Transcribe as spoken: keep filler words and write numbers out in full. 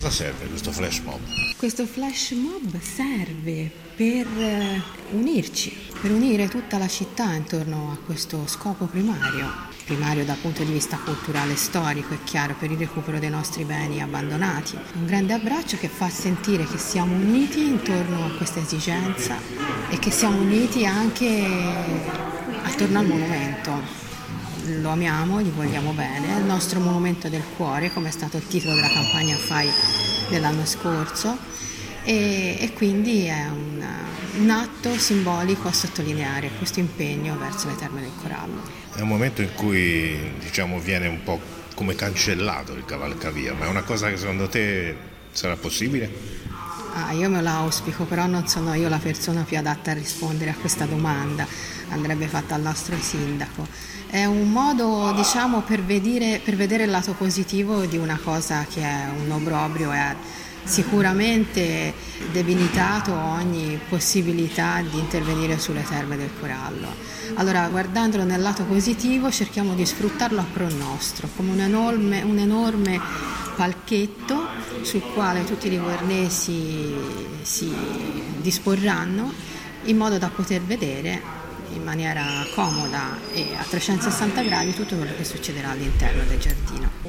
Cosa serve questo flash mob? Questo flash mob serve per eh, unirci, per unire tutta la città intorno a questo scopo primario. Primario dal punto di vista culturale e storico, è chiaro, per il recupero dei nostri beni abbandonati. Un grande abbraccio che fa sentire che siamo uniti intorno a questa esigenza e che siamo uniti anche attorno al monumento. Lo amiamo, gli vogliamo bene, è il nostro monumento del cuore, come è stato il titolo della campagna Fai dell'anno scorso, e, e quindi è un, un atto simbolico a sottolineare questo impegno verso le Terme del Corallo. È un momento in cui, diciamo, viene un po' come cancellato il cavalcavia, ma è una cosa che secondo te sarà possibile? Ah, io me lo auspico, però non sono io la persona più adatta a rispondere a questa domanda, andrebbe fatta al nostro sindaco. È un modo, diciamo, per vedere, per vedere il lato positivo di una cosa che è un obbrobrio e ha sicuramente debilitato ogni possibilità di intervenire sulle Terme del Corallo. Allora, guardandolo nel lato positivo, cerchiamo di sfruttarlo a pro nostro, come un enorme, un enorme palchetto sul quale tutti i livornesi si disporranno in modo da poter vedere in maniera comoda e a trecentosessanta gradi tutto quello che succederà all'interno del giardino.